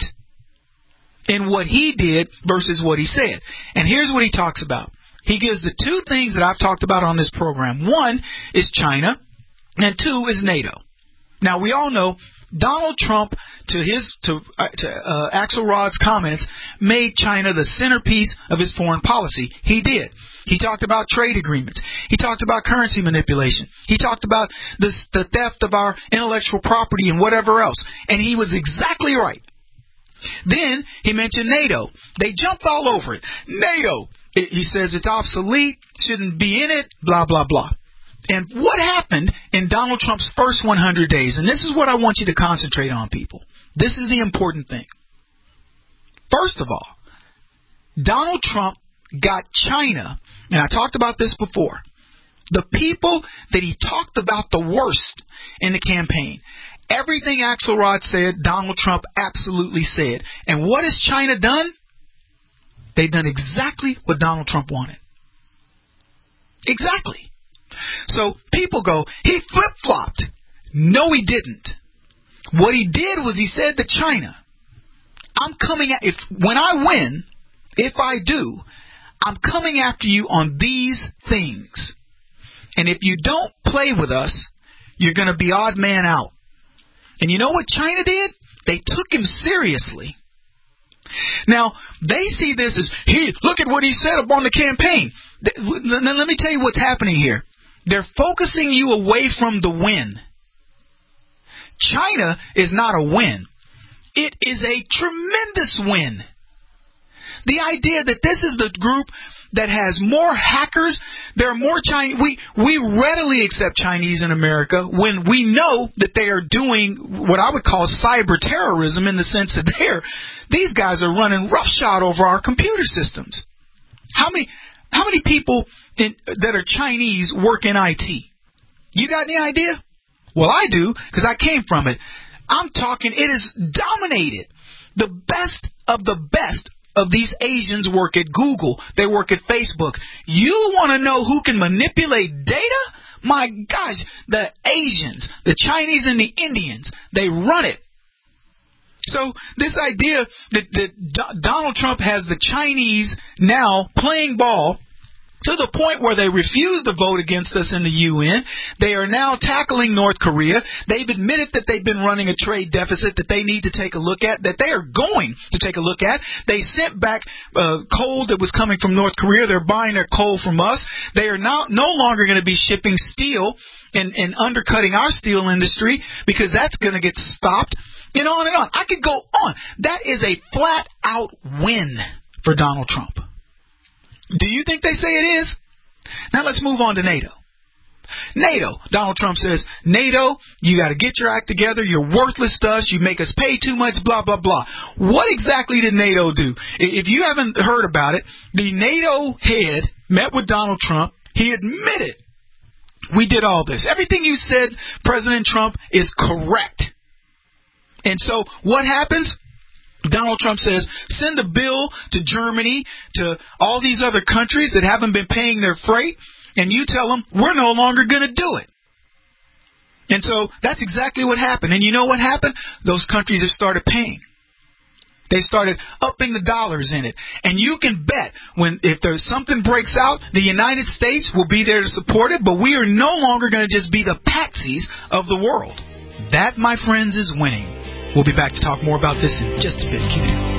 in what he did versus what he said. And here's what he talks about. He gives the two things that I've talked about on this program. One is China, and two is NATO. Now, we all know Donald Trump, to his to, uh, to uh, Axelrod's comments, made China the centerpiece of his foreign policy. He did. He talked about trade agreements. He talked about currency manipulation. He talked about this, the theft of our intellectual property and whatever else. And he was exactly right. Then he mentioned NATO. They jumped all over it. NATO, it, he says it's obsolete, shouldn't be in it, blah, blah, blah. And what happened in Donald Trump's first one hundred days, and this is what I want you to concentrate on, people. This is the important thing. First of all, Donald Trump got China, and I talked about this before, the people that he talked about the worst in the campaign. Everything Axelrod said, Donald Trump absolutely said. And what has China done? They've done exactly what Donald Trump wanted. Exactly. So people go, he flip-flopped. No, he didn't. What he did was he said to China, I'm coming at, if when I win, if I do, I'm coming after you on these things. And if you don't play with us, you're going to be odd man out. And you know what China did? They took him seriously. Now, they see this as, he, look at what he said up on the campaign. Now, let me tell you what's happening here. They're focusing you away from the win. China is not a win. It is a tremendous win. The idea that this is the group that has more hackers, there are more Chinese. We, we readily accept Chinese in America when we know that they are doing what I would call cyber terrorism, in the sense that they're, these guys are running roughshod over our computer systems. How many, how many people in, that are Chinese work in I T? You got any idea? Well, I do, because I came from it. I'm talking, it is dominated. The best of the best of these Asians work at Google. They work at Facebook. You want to know who can manipulate data? My gosh, the Asians, the Chinese and the Indians, they run it. So this idea that, that Do- Donald Trump has the Chinese now playing ball to the point where they refuse to vote against us in the U N. They are now tackling North Korea. They've admitted that they've been running a trade deficit that they need to take a look at, that they are going to take a look at. They sent back uh, coal that was coming from North Korea. They're buying their coal from us. They are now no longer going to be shipping steel and, and undercutting our steel industry, because that's going to get stopped. And on and on. I could go on. That is a flat-out win for Donald Trump. Do you think they say it is? Now let's move on to NATO. NATO. Donald Trump says, NATO, you got to get your act together. You're worthless to us. You make us pay too much, blah, blah, blah. What exactly did NATO do? If you haven't heard about it, the NATO head met with Donald Trump. He admitted, we did all this. Everything you said, President Trump, is correct. And so what happens? Donald Trump says, send a bill to Germany, to all these other countries that haven't been paying their freight, and you tell them, we're no longer going to do it. And so that's exactly what happened. And you know what happened? Those countries have started paying. They started upping the dollars in it. And you can bet, when if there's something breaks out, the United States will be there to support it, but we are no longer going to just be the patsies of the world. That, my friends, is winning. We'll be back to talk more about this in just a bit. Keep it in.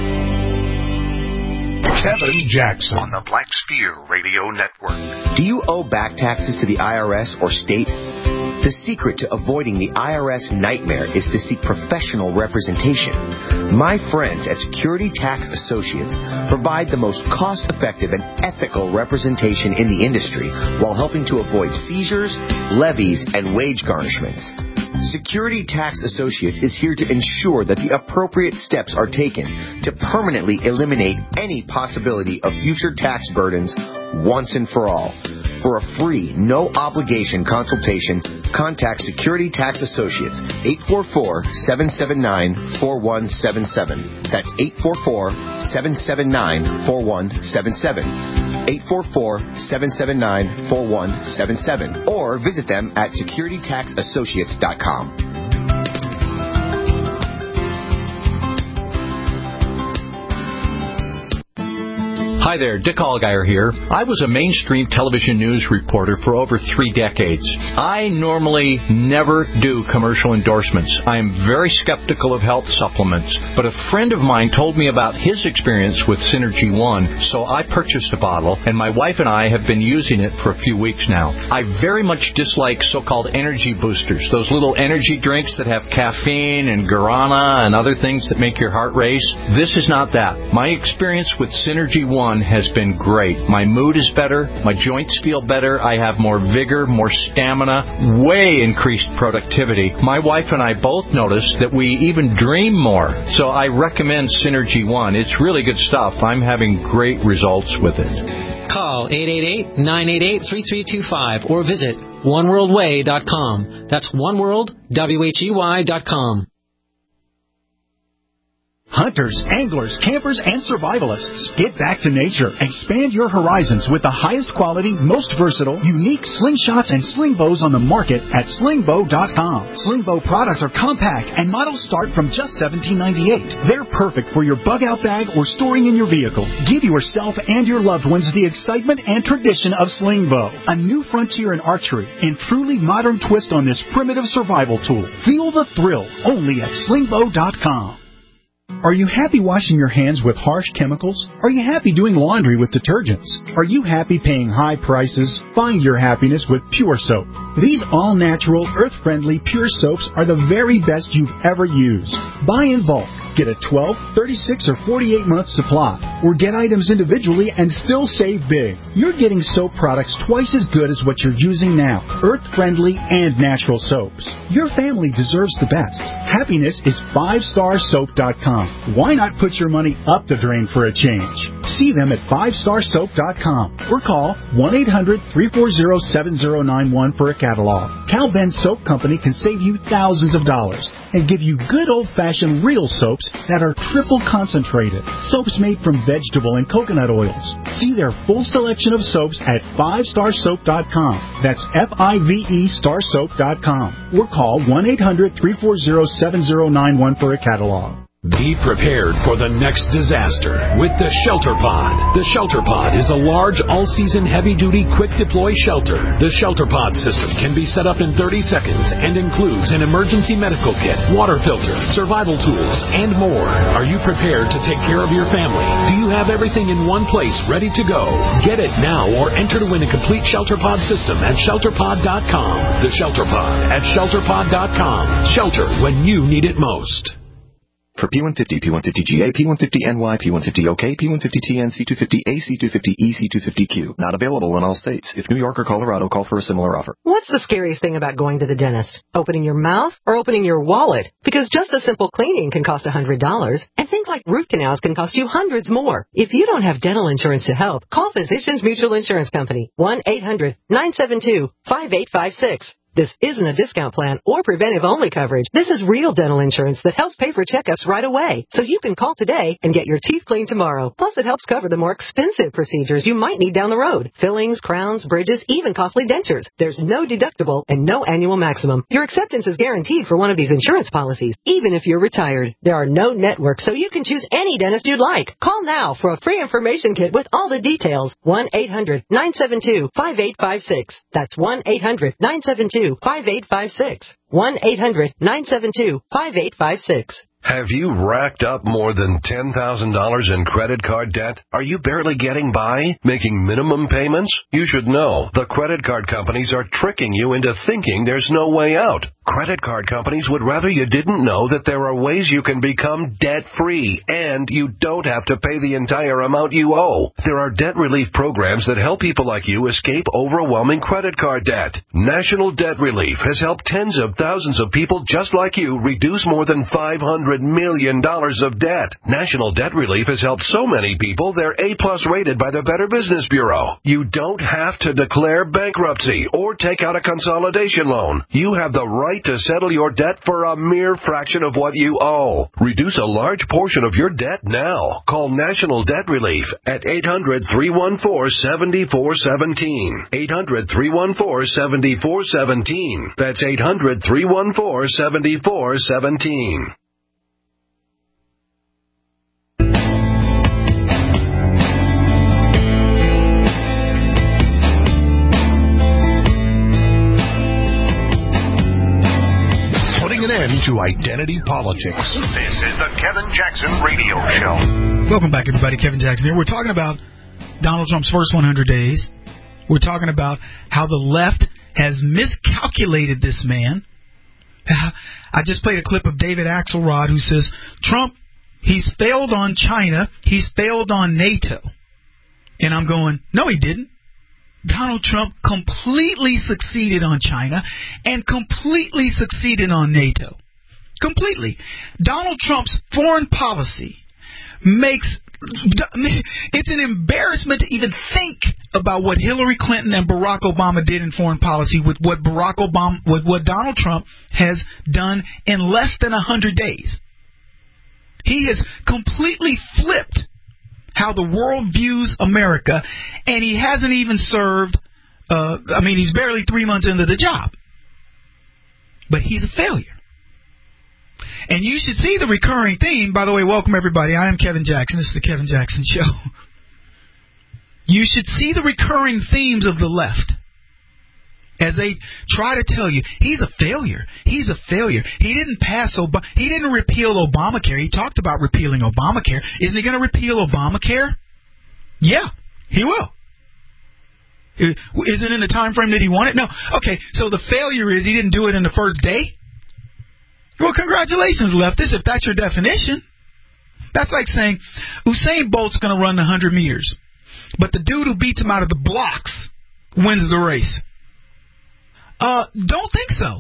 Kevin Jackson on the Black Spear Radio Network. Do you owe back taxes to the I R S or state? The secret to avoiding the I R S nightmare is to seek professional representation. My friends at Security Tax Associates provide the most cost-effective and ethical representation in the industry while helping to avoid seizures, levies, and wage garnishments. Security Tax Associates is here to ensure that the appropriate steps are taken to permanently eliminate any possibility of future tax burdens once and for all. For a free, no-obligation consultation, contact Security Tax Associates, eight four four, seven seven nine, four one seven seven. That's eight four four, seven seven nine, four one seven seven. eight four four, seven seven nine, four one seven seven. Or visit them at security tax associates dot com. Hi there, Dick Allgaier here. I was a mainstream television news reporter for over three decades. I normally never do commercial endorsements. I am very skeptical of health supplements, but a friend of mine told me about his experience with Synergy One, so I purchased a bottle, and my wife and I have been using it for a few weeks now. I very much dislike so-called energy boosters, those little energy drinks that have caffeine and guarana and other things that make your heart race. This is not that. My experience with Synergy One has been great. My mood is better. My joints feel better. I have more vigor, more stamina, way increased productivity. My wife and I both noticed that we even dream more. So I recommend Synergy One. It's really good stuff. I'm having great results with it. Call eight eight eight, nine eight eight, three three two five or visit one world way dot com. That's oneworld, W H E Y dot com. Hunters, anglers, campers, and survivalists, get back to nature. Expand your horizons with the highest quality, most versatile, unique slingshots and sling bows on the market at sling bow dot com. Sling bow products are compact and models start from just seventeen ninety-eight. They're perfect for your bug out bag or storing in your vehicle. Give yourself and your loved ones the excitement and tradition of sling bow, a new frontier in archery and truly modern twist on this primitive survival tool. Feel the thrill only at sling bow dot com. Are you happy washing your hands with harsh chemicals? Are you happy doing laundry with detergents? Are you happy paying high prices? Find your happiness with Pure Soap. These all-natural, earth-friendly Pure Soaps are the very best you've ever used. Buy in bulk. Get a twelve, thirty-six, or forty-eight month supply, or get items individually and still save big. You're getting soap products twice as good as what you're using now. Earth-friendly and natural soaps. Your family deserves the best. Happiness is five star soap dot com. Why not put your money up the drain for a change? See them at five star soap dot com or call one eight hundred, three four zero, seven zero nine one for a catalog. Cal Ben Soap Company can save you thousands of dollars and give you good old-fashioned real soaps that are triple concentrated. Soaps made from vegetable and coconut oils. See their full selection of soaps at five star soap dot com. That's F I V E star soap dot com. Or call one eight hundred, three four zero, seven zero nine one for a catalog. Be prepared for the next disaster with the Shelter Pod. The Shelter Pod is a large, all-season, heavy-duty, quick-deploy shelter. The Shelter Pod system can be set up in thirty seconds and includes an emergency medical kit, water filter, survival tools, and more. Are you prepared to take care of your family? Do you have everything in one place ready to go? Get it now or enter to win a complete Shelter Pod system at shelter pod dot com. The Shelter Pod at shelter pod dot com. Shelter when you need it most. For P one fifty, P one fifty G A, P one fifty N Y, P one fifty O K, P one fifty T N, C two fifty A, C two fifty E, C two fifty Q. Not available in all states. If New York or Colorado, call for a similar offer. What's the scariest thing about going to the dentist? Opening your mouth or opening your wallet? Because just a simple cleaning can cost one hundred dollars, and things like root canals can cost you hundreds more. If you don't have dental insurance to help, call Physicians Mutual Insurance Company. one eight hundred, nine seven two, five eight five six. This isn't a discount plan or preventive-only coverage. This is real dental insurance that helps pay for checkups right away. So you can call today and get your teeth cleaned tomorrow. Plus, it helps cover the more expensive procedures you might need down the road. Fillings, crowns, bridges, even costly dentures. There's no deductible and no annual maximum. Your acceptance is guaranteed for one of these insurance policies, even if you're retired. There are no networks, so you can choose any dentist you'd like. Call now for a free information kit with all the details. one eight hundred, nine seven two, five eight five six. That's one eight hundred, nine seven two, five eight five six. one eight hundred, nine seven two, five eight five six. Have you racked up more than ten thousand dollars in credit card debt? Are you barely getting by, making minimum payments? You should know the credit card companies are tricking you into thinking there's no way out. Credit card companies would rather you didn't know that there are ways you can become debt-free, and you don't have to pay the entire amount you owe. There are debt relief programs that help people like you escape overwhelming credit card debt. National Debt Relief has helped tens of thousands of people just like you reduce more than five hundred million dollars of debt. National Debt Relief has helped so many people they're A-plus rated by the Better Business Bureau. You don't have to declare bankruptcy or take out a consolidation loan. You have the right to settle your debt for a mere fraction of what you owe. Reduce a large portion of your debt now. Call National Debt Relief at eight hundred, three one four, seven four one seven. eight hundred, three one four, seven four one seven. That's eight hundred, three one four, seven four one seven. An end to identity politics. This is the Kevin Jackson Radio Show. Welcome back, everybody. Kevin Jackson here. We're talking about Donald Trump's first one hundred days. We're talking about how the left has miscalculated this man. I just played a clip of David Axelrod who says, Trump, he's failed on China, he's failed on NATO. And I'm going, no, he didn't. Donald Trump completely succeeded on China and completely succeeded on NATO. Completely. Donald Trump's foreign policy makes... It's an embarrassment to even think about what Hillary Clinton and Barack Obama did in foreign policy with what Barack Obama, with what Donald Trump has done in less than one hundred days. He has completely flipped how the world views America, and he hasn't even served, uh, I mean, he's barely three months into the job. But he's a failure. And you should see the recurring theme. By the way, welcome everybody. I am Kevin Jackson. This is the Kevin Jackson Show. You should see the recurring themes of the left as they try to tell you he's a failure. He's a failure. He didn't pass Ob- He didn't repeal Obamacare. He talked about repealing Obamacare. Isn't he going to repeal Obamacare? Yeah, he will. Is it in the time frame that he wanted? No. Okay, so the failure is he didn't do it in the first day? Well, congratulations, leftists, if that's your definition. That's like saying Usain Bolt's going to run the one hundred meters, but the dude who beats him out of the blocks wins the race. Uh, don't think so.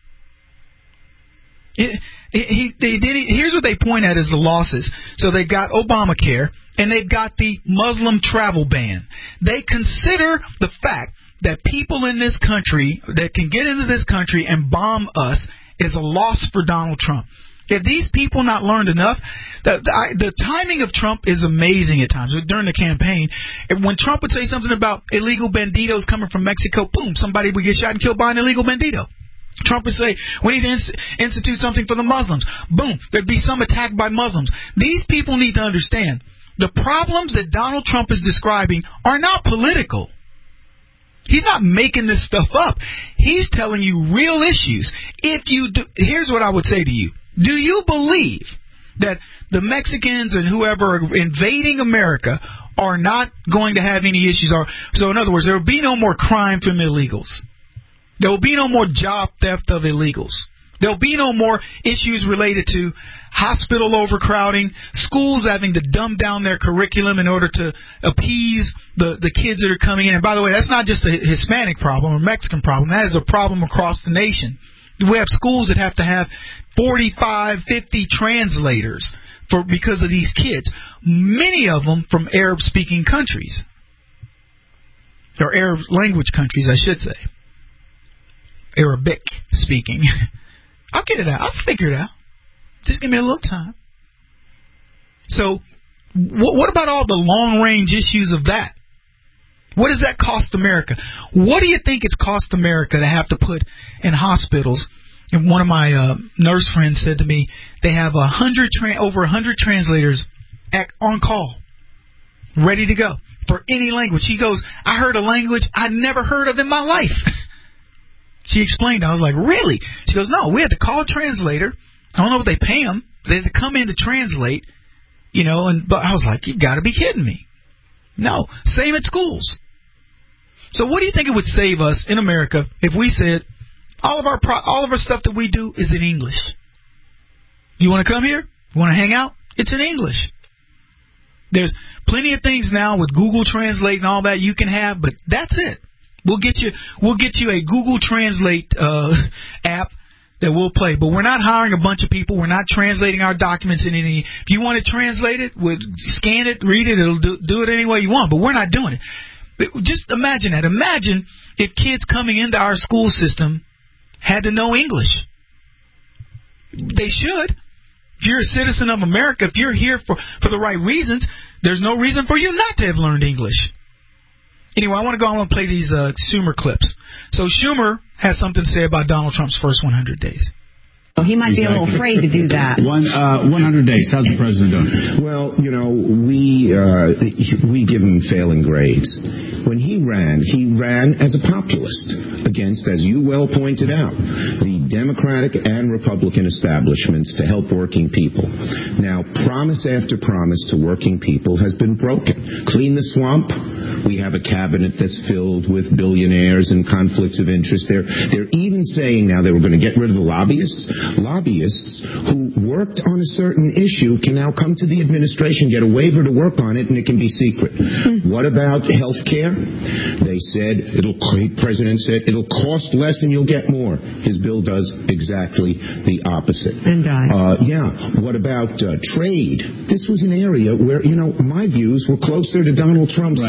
It, it, he, they did. Here's what they point at as the losses. So they've got Obamacare, and they've got the Muslim travel ban. They consider the fact that people in this country that can get into this country and bomb us is a loss for Donald Trump. If these people not learned enough, the, the, I, the timing of Trump is amazing at times. During the campaign, when Trump would say something about illegal banditos coming from Mexico, boom, somebody would get shot and killed by an illegal bandito. Trump would say, we need to ins- institute something for the Muslims. Boom, there'd be some attack by Muslims. These people need to understand the problems that Donald Trump is describing are not political. He's not making this stuff up. He's telling you real issues. If you do, here's what I would say to you. Do you believe that the Mexicans and whoever are invading America are not going to have any issues? Or, so in other words, there will be no more crime from illegals. There will be no more job theft of illegals. There will be no more issues related to hospital overcrowding, schools having to dumb down their curriculum in order to appease the, the kids that are coming in. And by the way, that's not just a Hispanic problem or Mexican problem. That is a problem across the nation. We have schools that have to have forty-five, fifty translators for because of these kids, many of them from Arab-speaking countries, or Arab language countries, I should say. Arabic speaking. I'll get it out. I'll figure it out. Just give me a little time. So, what, what about all the long-range issues of that? What does that cost America? What do you think it's cost America to have to put in hospitals? And one of my uh, nurse friends said to me, they have a hundred tra- over a hundred translators at, on call, ready to go for any language. He goes, I heard a language I never heard of in my life. She explained. I was like, really? She goes, no, we had to call a translator. I don't know what they pay them. They had to come in to translate, you know. And but I was like, you've got to be kidding me. No, same at schools. So what do you think it would save us in America if we said all of our pro- all of our stuff that we do is in English? You want to come here? You want to hang out? It's in English. There's plenty of things now with Google Translate and all that you can have, but that's it. We'll get you. We'll get you a Google Translate uh, app that we'll play. But we're not hiring a bunch of people. We're not translating our documents in any. If you want to translate it, we'll scan it, read it. It'll do, do it any way you want. But we're not doing it. But just imagine that. Imagine if kids coming into our school system had to know English. They should. If you're a citizen of America, if you're here for for the right reasons, there's no reason for you not to have learned English. Anyway, I want to go on and play these uh, Schumer clips. So Schumer has something to say about Donald Trump's first one hundred days. He might be a little afraid to do that. One, uh, one hundred days. How's the president doing? Well, you know, we uh, we give him failing grades. When he ran, he ran as a populist against, as you well pointed out, the Democratic and Republican establishments to help working people. Now, promise after promise to working people has been broken. Clean the swamp. We have a cabinet that's filled with billionaires and conflicts of interest. They're, they're even saying now they were going to get rid of the lobbyists. Lobbyists who worked on a certain issue can now come to the administration, get a waiver to work on it, and it can be secret. Mm. What about health care? They said, it'll, the president said, it'll cost less and you'll get more. His bill does exactly the opposite. And die. Uh, yeah. What about uh, trade? This was an area where, you know, my views were closer to Donald Trump's right. than they were to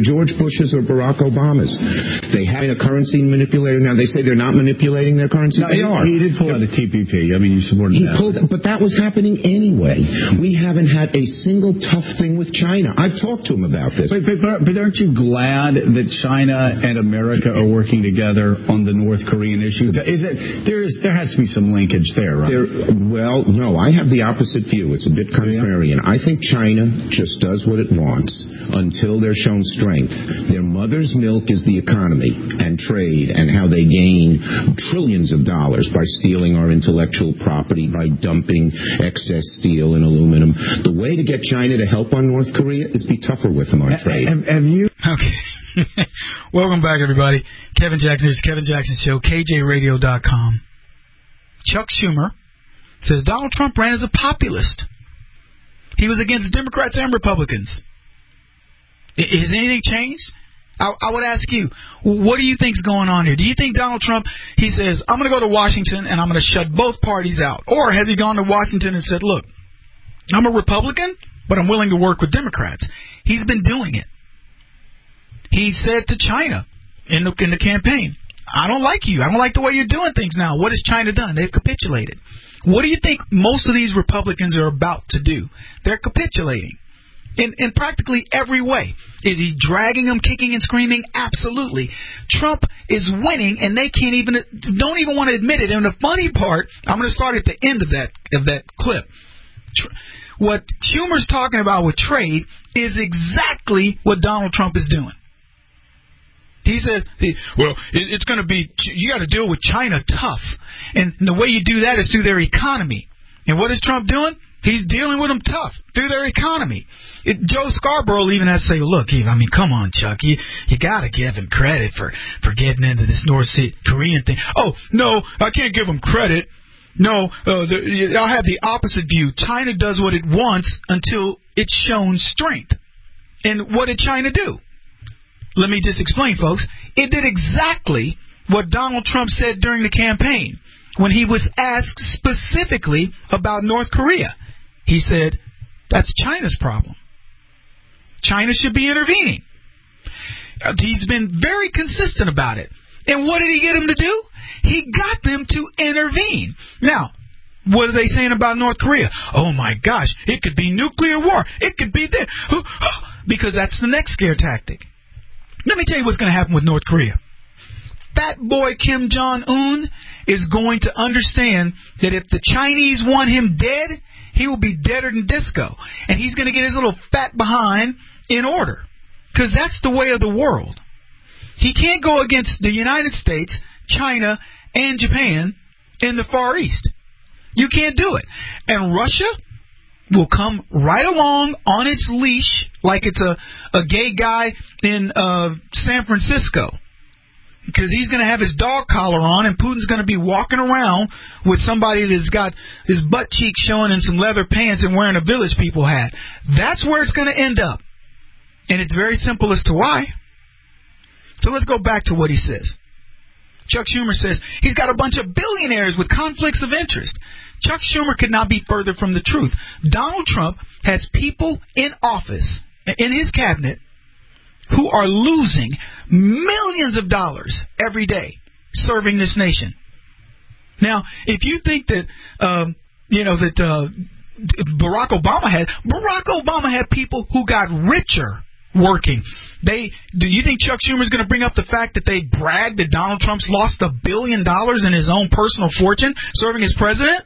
they're George Bush's or Barack Obama's. They have a currency manipulator. Now, they say they're not manipulating their currency. No, they he, are. He did pull out a T P P. I mean, you supported he that. Pulled, but that was happening anyway. We haven't had a single tough thing with China. I've talked to him about this. But, but, but aren't you glad that China and America are working together on the North Korean issue? Is it there is there has to be some linkage there, right? There, well, no, I have the opposite view. It's a bit contrarian. I think China just does what it wants until they're shown strength. Their mother's milk is the economy and trade and how they gain trillions of dollars by stealing our intellectual property, by dumping excess steel and aluminum. The way to get China to help on North Korea is be tougher with them on trade. Have, have you? Okay. Welcome back, everybody. Kevin Jackson. Here's Kevin Jackson Show, K J radio dot com. Chuck Schumer says Donald Trump ran as a populist. He was against Democrats and Republicans. Has anything changed? I, I would ask you, what do you think's going on here? Do you think Donald Trump, he says, I'm going to go to Washington and I'm going to shut both parties out? Or has he gone to Washington and said, look, I'm a Republican, but I'm willing to work with Democrats? He's been doing it. He said to China in the, in the campaign, I don't like you. I don't like the way you're doing things now. What has China done? They've capitulated. What do you think most of these Republicans are about to do? They're capitulating. In, in practically every way. Is he dragging them, kicking and screaming? Absolutely. Trump is winning, and they can't even, don't even want to admit it. And the funny part, I'm going to start at the end of that of that clip. What Schumer's talking about with trade is exactly what Donald Trump is doing. He says, well, it's going to be, you got to deal with China tough. And the way you do that is through their economy. And what is Trump doing? He's dealing with them tough through their economy. It, Joe Scarborough even has to say, look, I mean, come on, Chuck. You, you got to give him credit for, for getting into this North Korean thing. Oh, no, I can't give him credit. No, uh, the, I have the opposite view. China does what it wants until it's shown strength. And what did China do? Let me just explain, folks. It did exactly what Donald Trump said during the campaign when he was asked specifically about North Korea. He said, that's China's problem. China should be intervening. Uh, he's been very consistent about it. And what did he get them to do? He got them to intervene. Now, what are they saying about North Korea? Oh, my gosh, it could be nuclear war. It could be this. Because that's the next scare tactic. Let me tell you what's going to happen with North Korea. Fat boy Kim Jong-un is going to understand that if the Chinese want him dead, he will be deader than disco. And he's going to get his little fat behind in order. Because that's the way of the world. He can't go against the United States, China, and Japan in the Far East. You can't do it. And Russia will come right along on its leash like it's a, a gay guy in uh, San Francisco. Because he's going to have his dog collar on, and Putin's going to be walking around with somebody that's got his butt cheeks showing in some leather pants and wearing a Village People hat. That's where it's going to end up. And it's very simple as to why. So let's go back to what he says. Chuck Schumer says he's got a bunch of billionaires with conflicts of interest. Chuck Schumer could not be further from the truth. Donald Trump has people in office, in his cabinet, who are losing millions of dollars every day serving this nation. Now, if you think that, um, you know, that uh, Barack Obama had, Barack Obama had people who got richer working. They, do you think Chuck Schumer's going to bring up the fact that they bragged that Donald Trump's lost a billion dollars in his own personal fortune serving as president?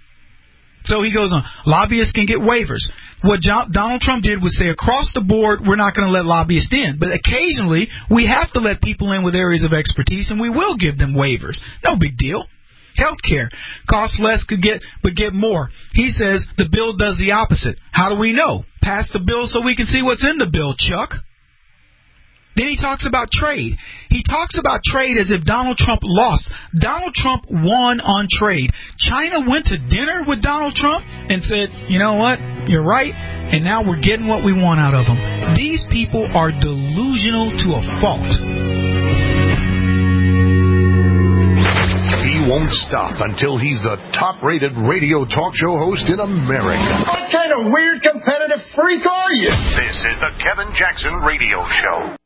So he goes on, lobbyists can get waivers. What John, Donald Trump did was say across the board, we're not going to let lobbyists in. But occasionally, we have to let people in with areas of expertise, and we will give them waivers. No big deal. Healthcare costs less, could get, but get more. He says the bill does the opposite. How do we know? Pass the bill so we can see what's in the bill, Chuck. Then he talks about trade. He talks about trade as if Donald Trump lost. Donald Trump won on trade. China went to dinner with Donald Trump and said, you know what, you're right, and now we're getting what we want out of them. These people are delusional to a fault. He won't stop until he's the top-rated radio talk show host in America. What kind of weird competitive freak are you? This is the Kevin Jackson Radio Show.